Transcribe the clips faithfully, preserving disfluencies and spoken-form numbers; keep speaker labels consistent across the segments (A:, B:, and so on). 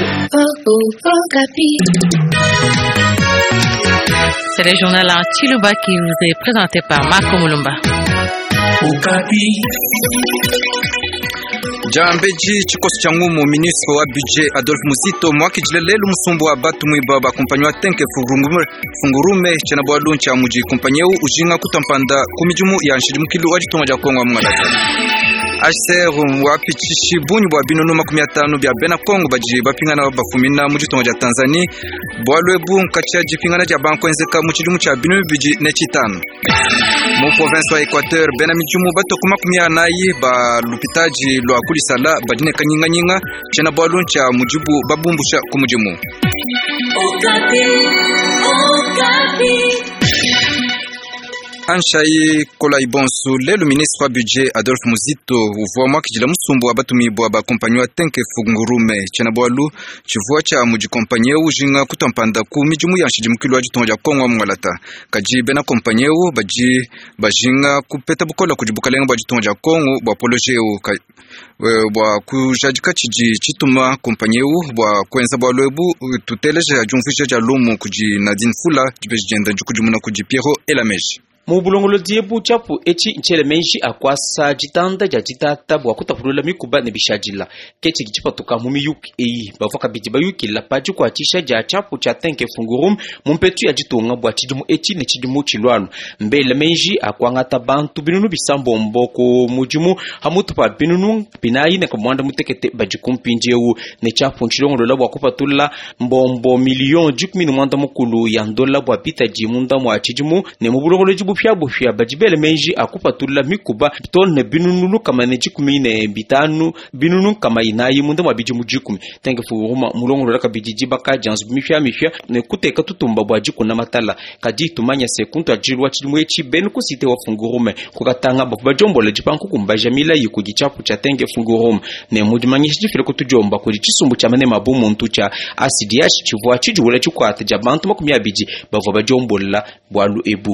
A: C'est le journal en Chiluba qui vous est présenté par Marco Mulumba.
B: Jambeji chikosi cha ngumu ministre wa budget Adolphe Muzito mwakijilelelu musumbu wa batu mwiba ba kompanyi wa tenke fungurume fungurume chana bwa luncha muji kompanyeu ujinga kutampanda kumijumu ya nshijimukilu wajitonga ja Kongo mwanadamu. H C R wapichishi bunyu bwa binunu makumi atanu bya bena Kongo baji bapingana bafumina mujitonga ja Tanzania bwalwebu nkacha jipingana ja banko enzeka muchijumu cha binu biji nechitano. Mu province wa Equateur bena mijumu bato kumakumi anayi ba lupitaji lwa kulisala badine kanyinga nyinga chena bwaluncha mujibu babumbusha kumujimu. Okapi Okapi Anshai kola ibonsu le ministre wa budget Adolphe Muzito uvwa mwakijila musumbu wa batumi bwa ba kompanyi wa tenke fungurume chena bwalu chivua cha muji kompanyi ujinga kutampanda ku mijumu ya nshijimukilu wa jitonga ja Kongo mwangalata kaji bena kompanyi baji bajinga kupeta bukola kujibuka lenga bwa jitonga ja Kongo bwa polojeu bwa kujajika chiji chituma kompanyi bwa kwenza bwa lwebu tuteleje ya jumfisha ja lumu kuji Nadine Fula jibejenda jukujumuna kuji Piero Elameji.
C: Mubulongolo diebu chapu echi nchele menji akwasa jitanda ja jitata bwa kutapulula mikuba ne bishajila kechi kichipatuka mumi yuki eyi bafaka bidiba yuki la paju kwa chisha ja chapu cha tenke fungurum mumpetu ya jitunga bwa chijumu echi ne chijumu chilwanu mbele menji akwangata bantu binunu bisambo mboko mujumu hamutupa binunu binayi ne kumwanda mutekete bajikumpinjewu ne chapu nchilongolo la bwa kupatula mbombo milion jukmini mwanda mukulu ya ndola bwa pita jimunda mwa chijumu ne mubulongolo jibu bufya bufya bajibele menji akupatula mikuba tone binunu kama ne jikumi ne bitanu binunu kama inayi munda mabiji mujikumi tenge furuma mulongolo laka bijiji baka janzu mifya mifya ne kuteka tutumba bwajiku na matala kadi tumanya sekuntu ajilwa chimwe chi ben ku site wa fungurume kukatanga bajombola jipanku kumba jamila yikugichapu cha tenge fungurume ne mudimanyishi jifile kutujomba kuri chisumbu cha mane mabumu ntucha asidi yashi chivwa chijuwela chikwate jabantu makumya biji bavo bajombola bwalu ebu.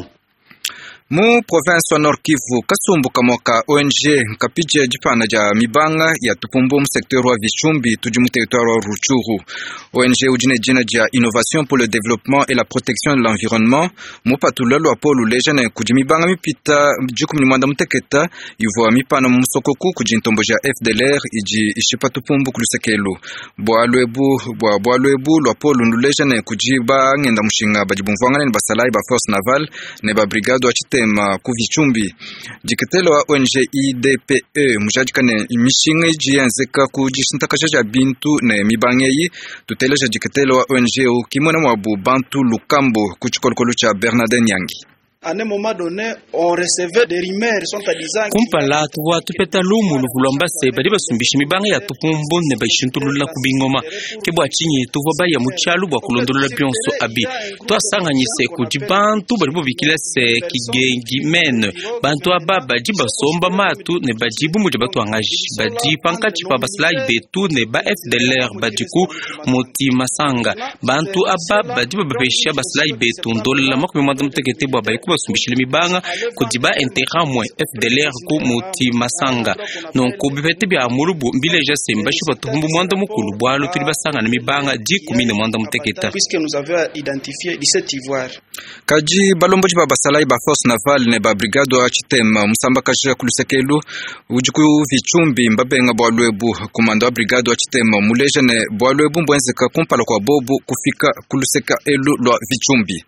B: Mu province wa Nord Kivu kasumbu kamoka O N G kapije jipana ja mibanga ya tupumbu mu secteur wa Vichumbi tuji mu territoire wa Ruchuru. O N G ujine jina ja Innovation pour le développement et la protection de l'environnement mu patulalo apolu lejane kuji mibanga mipita jikumi mwanda muteketa ivo mipana mu sokoku kuji ntombo ja F D L R iji ishipa tupumbu kulusekelu. Bwalwebu bwa bwalwebu lo apolu ndulejane kuji ba ngenda mushinga bajibumvanga ne basalai ba force navale ne ba brigade wa ma kuvichumbi jikitelo wa O N G I D P E mujajikane imishinga jianzeka kujisintakaja bintu ne mibangeyi tuteleja jikitelo wa O N G u kimona mwabu bantu lukambo kuchikolokolo cha Bernardin Nyangi.
D: À un moment donné, on recevait des rumeurs sont à disant
C: kumpala tuwa tupeta lumu luvulomba se bari basumbishi mibanga ya tupumbu ne bayishintulula kubingoma kebwa chinyi tuwa baya muchalu bwa kulondolola byonso abi twasanganyise kuji bantu bari bubikila se kigengi men bantu ababa jiba somba matu ne bajibu muje batwangaji baji panka chipa baslai betu ne ba F D L R bajiku moti masanga bantu ababa jiba babesha baslai betu ndolla makumi madam tekete bwa bayi basumbishile mibanga kudiba intera moins F D L R ku muti masanga non kubipete bya murubu mbile jase mbashi batumbu mwanda mukulu bwalo tuli basanga na mibanga dix mille mwanda muteketa
D: puisque nous avons identifié dix-sept ivoires
B: kaji balombo jiba basalai ba force navale ne ba brigade wa chitema musamba kaje kulusekelu ujiku Vichumbi mbabenga bwalwebu komanda wa brigade wa chitema muleje ne bwalwebu mbwenzeka kumpala kwa bobu kufika kuluseka elu lwa Vichumbi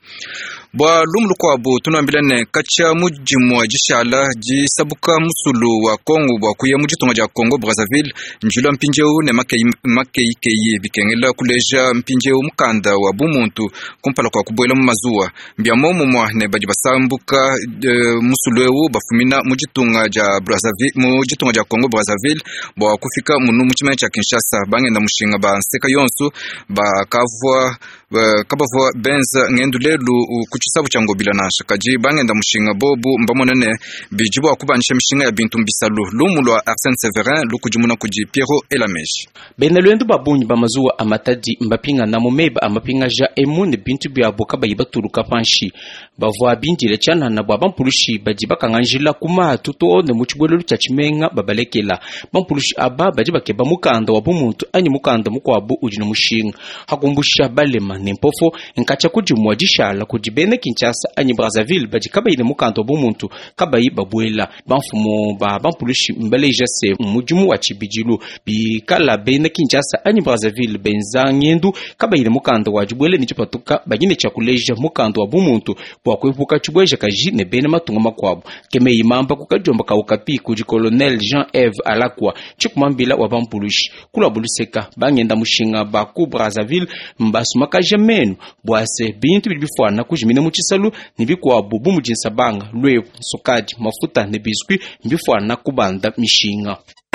B: bwa lumlu kwa bo tunambilane kacha mujimu jishala jisabuka musulu wa Kongo bwa kuya mujitonga ja Kongo Brazzaville njula mpinjeu ne makei makei kei bikengela kuleja mpinjeu mukanda wa bumuntu kumpala kwa kubwela mu mazuwa mbya momo mwa ne bajibasambuka e, musulu bafumina mujitonga ja Brazzaville mujitonga ja Kongo Brazzaville bwa kufika munu muchimene cha Kinshasa bangenda mushinga ba nseka yonsu ba kavwa kabavwa benza ngendulelu kuchisabu chango bila nasha kaji bangenda mushinga bobu mbamonene bijibu akubanisha mishinga ya bintu mbisalu lumulwa Arsène Severin lukujumuna kuji Piero Elameji
C: benelwendu babunyi bamazuwa amatadi mbapinga na mumeba amapinga ja emune bintu bya boka bayibaturuka panshi bavwa bindile chana na bwa bampulushi baji bakanganjila kuma tuto ne muchibwelo cha chimenga babalekela bampulushi aba baji bakeba mukanda wa bumuntu anyi mukanda mukwabu ujino mushinga hakumbusha balema nempofo nkacha kujimwa jishala kujibene Kinshasa anyi Brazzaville baji kabaine mukanda wa bumuntu kabai babwela banfumo ba bampulushi mbeleja se mujimu wa chibijilu bikala bene Kinshasa anyi Brazzaville benza nyendu kabaine mukanda wa jibwele nichipatuka bagine chakuleja mukanda wa bumuntu kwa kwepuka chibweja kaji ne bene matunga makwabo keme imamba kukajomba ka ukapi kuji Colonel Jean-Yves Alakwa chikumambila wa bampulushi kula buluseka bangenda mushinga ba ku Brazzaville mbasu makaja menu bwase bintu bilifwana kujimine muchisalu nibikwabo bumujinsa banga lwe sokaji mafuta ne biskuit mbifwana kubanda mishinga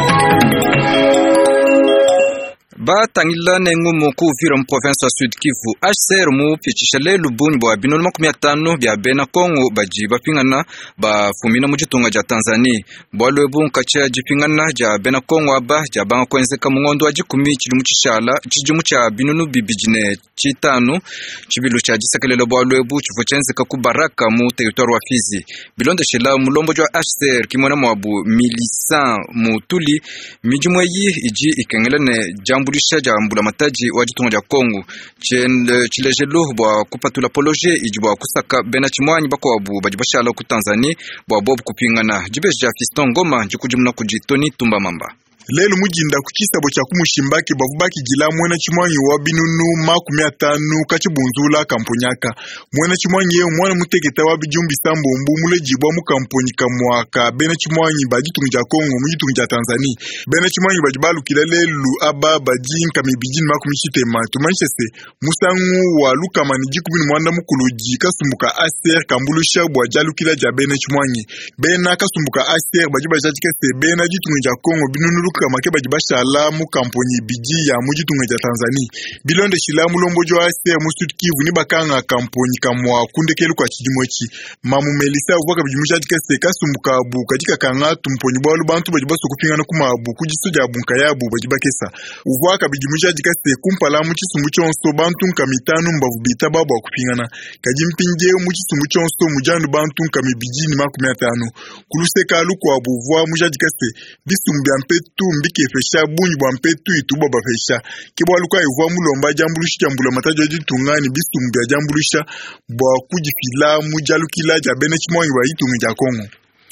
B: ba tangila nengumu kuvira mu province wa Sud Kivu H C R mu pichisha lubuni bwa binoni makumi atano bya bena Kongo baji bapingana ba fumina mu gitunga ja Tanzania bwa lwebu nkacha jipingana ja bena Kongo aba ja banga kwenzeka mu ngondo wa jikumi kili mu chishala chijumu cha binonu bibijine chitano chibilu cha jisakelelo bwa lwebu chivochenze ku Baraka mu territoire wa Fizi bilonde shela mulombo jwa H C R kimona mwabu milisan mutuli mijumwe yi iji ikengelene jambu bulisha jambula mataji wa jitunga ja Kongo chilejelo bwa kupatula poloje ijibwa kusaka bena chimwanyi bako wabu bajibashala ku Tanzania bwa bob kupingana jibeje ja Fiston Ngoma njikujumna kujitoni tumba mamba
E: lelo mujinda kukisabo cha kumushimbaki bavubaki gila mwena chimwanyi wa binunu makumi atanu kachibunzula kamponyaka mwena chimwanyi yeo mwana muteketa wa bijumbi sambo mbu mule jibwa mu kamponyi kamwaka bena chimwanyi bajitunga ja Kongo mujitunga ja Tanzania bena chimwanyi bajibalu kila lelu aba bajinka mibijini makumi chitema tumanchese musangu wa lukama ni jikubini mwanda mukuluji kasumbuka aster kambulusha bwa jalu kila ja bena chimwanyi bena kasumbuka aster bajiba jajikese bena jitunga ja Kongo binunu kama keba jibashala mu kamponi biji ya mujitunga ja Tanzania bilonde shilamu lombo jo ase mu Sud Kivu ni bakanga kamponi kamwa kundekelu kwa chidimochi mamu melisa ubaka bijimusha dikase kasumbuka bu katika kanga tumponi bwa lubantu bajibaso kupingana kuma bu kujisoja bunka yabu bajibakesa ubaka bijimusha dikase kumpala mu chisumbu chonso bantu kamitanu mbavu bita baba kupingana kajimpinje mu chisumbu chonso mujanu bantu kamibijini makumi atano kuluseka lukwa buvwa muja dikase bisumbya mpetu mbike fesha bunyi bwa mpetu ituba bafesha kibwa luka ivwa mulomba jambulusha jambula matajo jitungani bisumbya jambulusha bwa kujifila mujalukila ja bene chimwanyi wa itunga ja Kongo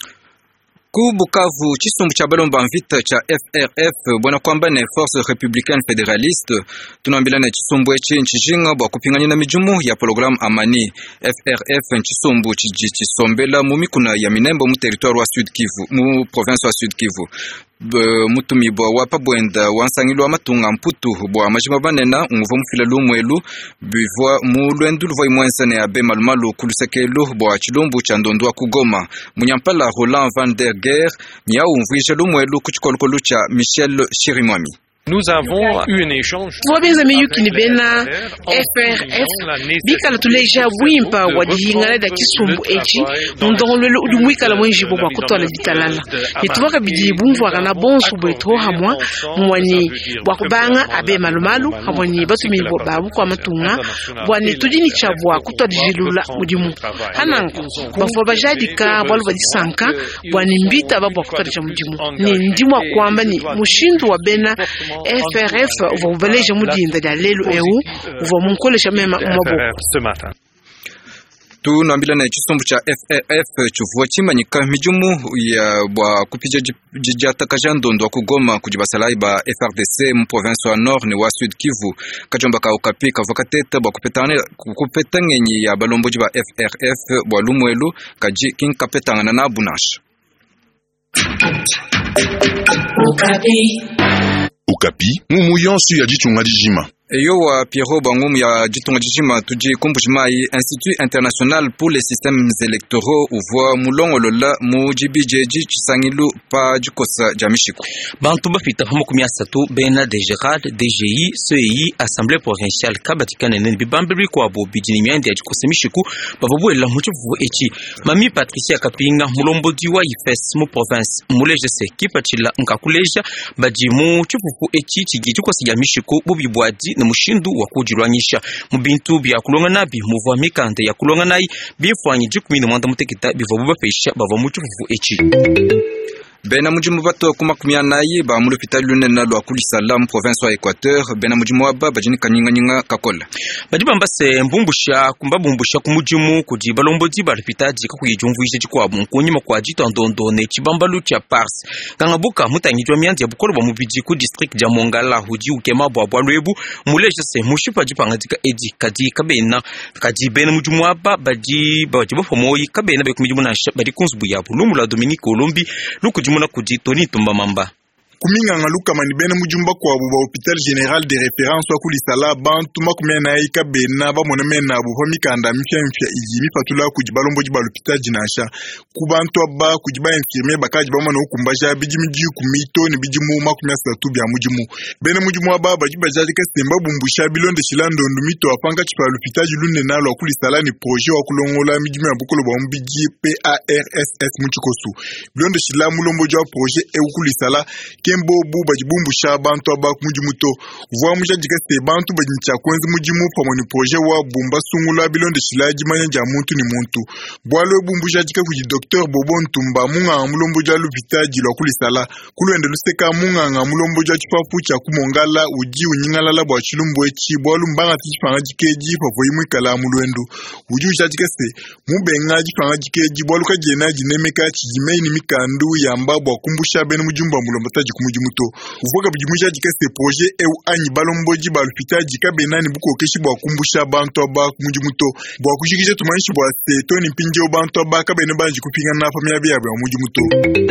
B: ku Bukavu chisumbu cha balomba mvita cha F R F bwana kwamba ne Force Républicaine Fédéraliste tunambilana chisumbu echi nchijinga bwa kupinganya na mijumu ya program Amani F R F chisumbu chiji chisombela mu mikuna ya minembo mu territoire wa Sud Kivu mu province wa Sud Kivu mutumi bwa wapa bwenda wansangilwa matunga mputu bwa majima banena nguva mufila lumwelu bivwa mulwendu luvwa imwensane ya be malumalu kulusekelu bwa chilumbu cha ndondwa kugoma munyampala Roland Van der Geer nyau mvuisha lumwelu kuchikolukolu cha Michel Chirimwami.
F: Nous avons eu un échange.
A: Wabenzami yuki ni bena F R F bikala tuleja wimpa wadihingala da kisumbu echi ndongolelo udumwikala mwenjibo kwa kutola ditalala nitubaka bidibu mvwaka na bonsu bweto hamwa mwani wakubanga abe malumalu hamwani batumibo babu kwa matunga bwani tudini chabwa kutola dijilula mudimu hananko bafwa bajadika bwalu badisanka bwani mbita babu kwa kutola cha mudimu ni ndimwa kwamba ni mushindu wa bena F R F vobeleje mudinda da lelo eu vo munkolesha mema mabo
B: tu nambila na chisumbu cha F R F chuvua chimanyika mijumu ya bwa kupija jijata kajandondo kugoma kujibasalai ba F R D C mu province wa Nord ni wa Sud Kivu kajomba ka ukapi kavokateta bwa kupetane kupetangenyi ya balomboji ba F R F bwa lumwelu kaji king kapetanga na Bunash
G: Ukapi Ukapi mumu yonsu ya jitunga dijima
B: Eyo wa Pierrot Bangoum ya jitunga jijima tuji kumbushimai Institut International pour les Systèmes Électoraux uvoa mulongo lola mujibijeji chisangilu pa jikosa jamishiku.
C: Bantu bafita hamukumi asatu bena de Gerard, D G I, C E I, Assemblée Provinciale kabatikane nene bibambeli kwa bo bijini miandi ya jikosa mishiku bababuela muchufu echi. Mami Patricia Kapinga mulombo diwa ifes mu province muleje se kipachila nkakuleja baji muchufu echi chigi jikosa jamishiku bubibwadi ne mushindu wa kujirwanyisha mubintu bya kulonga nabi muvwa mikande ya kulonga nayi bifanye jikumi ne mwanda mutekita bivabuba pesha bava mu kivuvu eki
B: bena mujimu bato kuma kumya nayi ba mulu pitali lunena lwa kulisalam province wa Equateur bena mujimu waba bajini kanyinga nyinga kakola
C: bajiba mbase mbumbusha kumbabumbusha kumujimu kujiba lombodi ba pitaji ka kuyijumvuije chikwa mukunyima kwa jito ndondo ne chibambalu cha Pars kangabuka mutangijwa myandi ya bukolo ba mubiji ku district ja Mongala huji ukema bwa bwalwebu muleje se mushipa jipanga jika edi kadi kabena kadi bena mujimu waba baji bajiba fomoyi kabena be kumijimu na bari kunzbu ya bulumu la Dominique Olombi luku muna kuji Tony Tumba Mamba
E: kuminga ngaluka manibene mujumba kwa buba hôpital général de référence wa kulisala bantu makumena ika bena ba monemena bu famikanda mfya mfya ijimi patula kujibalombo jibalo hôpital jinasha kubantu aba kujiba infirmier bakaji ba mwana ukumbaja bijimi ji kumito ni bijimu makumya satu bya mujimu bene mujimu aba bajiba jadi ka semba bumbusha bilonde shilando ndumito apanga chipa hôpital lunne nalo kulisala ni projet wa kulongola mijimu ya bukolo ba mbiji P A R S S muchikosu bilonde shilamu lombo jwa projet e kulisala kembo buba jibumbu sha bantu aba kumujimuto vwa muja jikase bantu bajincha kwenzi mujimu pamoni projet wa bumba sungula bilonde shilaji manya ja muntu ni muntu bwalo bumbu ja jika kuji docteur Bobo Ntumba munga mulombo ja lupitaji lwa kulisala kulwende luseka munga nga mulombo ja chipafu cha kumongala uji unyingala la bwa chilumbo echi bwalu mbanga tishifanga jikeji pavo imwe kala mulwendu uji ja jikase mubenga jifanga jikeji bwalu kajena jinemeka chijimei ni mikandu ya mbabwa kumbusha bene mujumba mulombo taji kumujimuto uvoga bujimuja jikase projet eu anyi balomboji balupitaji kabenani buko keshi bwa kumbusha bantu aba kumujimuto bwa kushikije tumanyishi bwa setoni pinje bantu aba kabene banji kupinga na famia bya bya mujimuto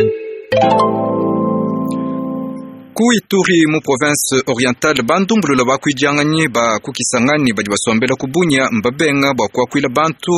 B: ku Ituri mu province orientale bandumbulu la bakwijanganye ba kukisangani baji basombela kubunya mbabenga bwa kwa kwila bantu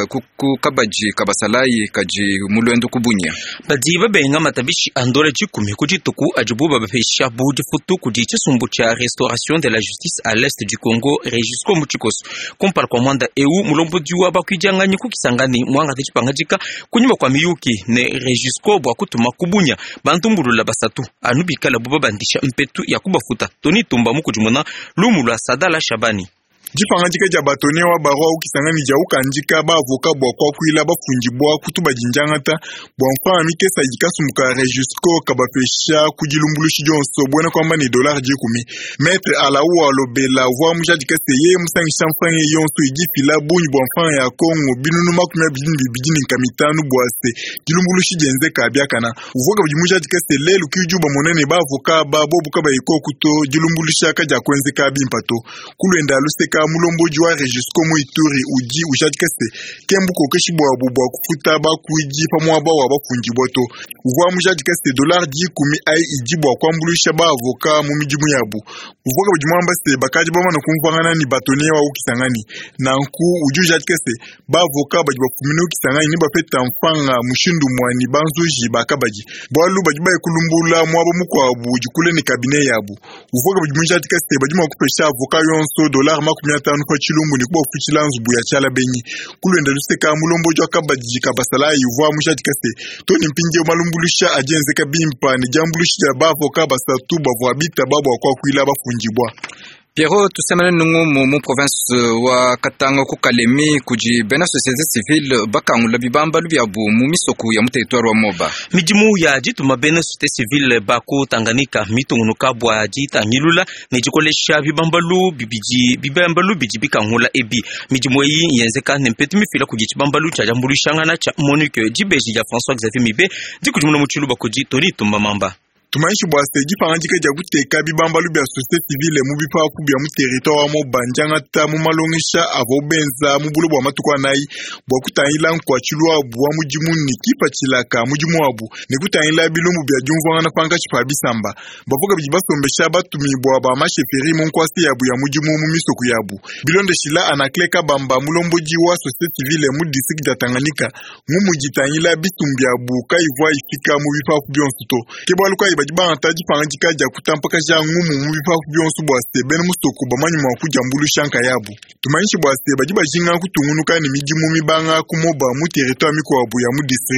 B: ku kabaji kabasalayi kaji mulwendo kubunya
C: baji babenga matabishi andole chikumi kujituku ajububa bapesha budi futu kudiche sumbu cha restauration de la justice à l'est du Congo Regisco Muchikos kompara kwa mwanda eu mulombo diwa bakwijanganye kukisangani mwanga techipangajika kunyuma kwa miyuki ne Regisco bwa kutuma kubunya bandumbulu la basatu anubikala buba bandisha mpetu ya kubafuta Tony Tumba mukujumuna lumulwa Sadala Shabani
E: jifanga jika jabatone wa barwa ukisangani ja ukanjika ba avoka bwa kwa kuila ba funji bwa kutuba jinjangata bwa mfana mike sa jika sumuka Regisco kabapesha kujilumbulushi jonso bwana kwamba ni dollar jikumi maître ala uwa lobela vwa muja jika seye musangi chamfanye yonso ijifila bunyi bwa mfana ya Kongo binunu makumya bijini bijini kamitanu bwa se jilumbulushi jenze kabiakana uvoga bujimuja jika se lelu kijuba monene ba avoka ba bobu kaba iko kuto jilumbulushi kaja kwenze kabimpato kulwenda luseka mulombo jwa Regisco mu Ituri uji ujadikase kembuko keshi bwa bubwa kufuta ba kuiji pamwa ba wa bafunji boto uvwa mujadikase dollar dikumi ai ijibwa kwambulisha ba avoka mu mijimu yabu uvoka bujimamba se bakaji ba mana kumvangana ni batone wa ukisangani na nku ujujadikase ba avoka bajibwa kumino ukisangani ni bapeta mfanga mushindu mwani banzuji bakabaji bwalu bajiba ekulumbula mwabo mukwabu jikule ni kabine yabu uvoka bujimujadikase bajima kupesha avoka yonso dollar tanu kwa chilumbu ni kuba fuchilanzu buya chala benyi kulwenda luseka mulombo jwa kabaji kabasala yuvwa mushadikase toni mpinje malumbulusha ajenze kabimpa ni jambulusha bavo kabasatu bavo abita babo kwa kuila bafunjibwa
B: Pierrot tusemane nungu mu, mu province wa Katanga ku Kalemi kuji bena société civile bakangula bibamba lubyabu mu misoku ya mu territoire wa Moba
C: mijimu ya jitu mabena société civile baku Tanganyika mitungunuka bwa jita nyilula nejikolesha bibambalu bibiji bibambalu biji bikangula ebi mijimu yi yenzeka nempeti mifila kujibambalu cha jamburushanga na cha Monique jibeji ya François Xavier Mibe dikujumuna muchulu bakuji Tony Tumba Mamba
E: tumanyishi bwa segi pangajika ja guteka bibambalu bya société civile mu bipaku bya mu territoire wa Mobanjanga ta mu malongisha avobenza mu bulu bwa matukwa nayi bwa kutanyila kwa chilwa bwa mujimu ni kipa chilaka mujimu wabu ne kutanyila bilumbu bya jumvanga na panga chipa bisamba bavuga bijibasombesha batumi bwa ba masheferi mu nkwasi yabu ya mujimu mu misoku yabu bilonde shila anakleka bamba mulomboji wa société civile mu district ya Tanganyika ngumu jitanyila bitumbya buka ivwa ifika mu bipaku byonsuto kebwaluka bajiba antaji pangajika ja kutampaka ja ngumu mu bipaku byonsu bwa se ben musoko bamanyi mwa kujambulu shanka yabu tumanyishi bwa se bajiba jinga kutungunuka ni mijimu mibanga kumoba mu territoire mikwabu ya mu district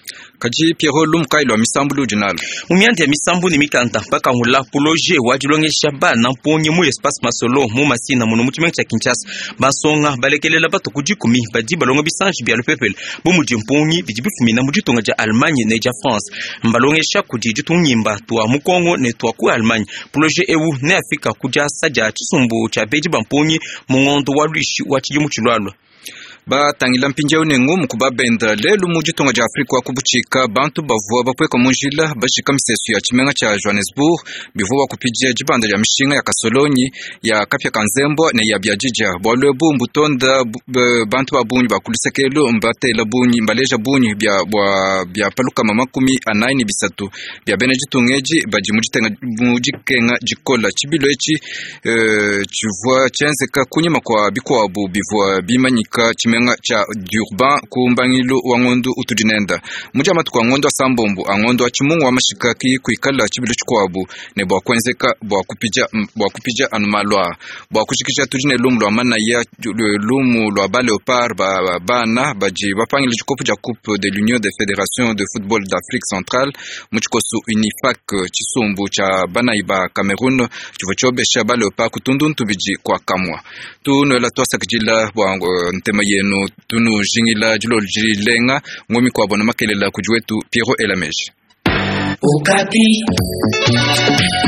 B: Kaji Pierrot Lumkailo wa misambu jinalo.
C: Mumiandi ya misambu ni mikanta mpaka hula puloje wajulonge shaba na mponye mu espace masolo mu masina muno mutimeng cha Kinshasa basonga balekelela bato kujikumi badi balonga bisanji bya lepepel bu mujimponyi bijibifumi na mujitonga ja Allemagne ne ja France mbalonge shakuji jitunyimba twa mukongo ne twa ku Allemagne puloje ewu ne Afrika kuja saja chisumbu cha beji bamponyi mungondo wa rishi wa chijumu chulwalo.
B: Ba tangila mpinja unengu mkubabenda lelu mujitonga ja Afrika wa kubuchika bantu bavuwa bapweka munjila bashika misesu ya chimenga cha Johannesburg bivuwa kupijia jibanda ya mishinga ya Kasolonyi ya Kapya Kanzembo na ya Biajija Bwalwebu mbutonda bantu babunyi bakulisekelu mbatela bunyi mbaleja bunyi bya bwa bya paluka mamakumi anaini bisatu bya benejitungeji baji mujitenga mujikenga jikola chibilo echi uh, chuvwa chenzeka kunyima kwa bikwabu bivuwa bimanyika chime cha Durban kumbangilo wa ngondo utudinenda muja matuko ngondo sambombo angondo achimungu wa mashikaki kuikala chibilo chikwabu ne bwa kwenzeka bwa kupija bwa kupija anumalwa bwa kushikisha tudine lumu lwa mana ya lumu lwa ba Leopard ba bana baji bapangile chikopu ja coupe de l'Union des fédérations de football d'Afrique centrale muchikosu unifac chisumbu cha bana iba Cameroun chivochobe shaba Leopard kutunduntu biji kwa kamwa tu no la tosa kjila bwa ntema no tunu jingila julo jilenga ngomi kwa bona makelela kujuetu Pierrot Elameji. Okapi.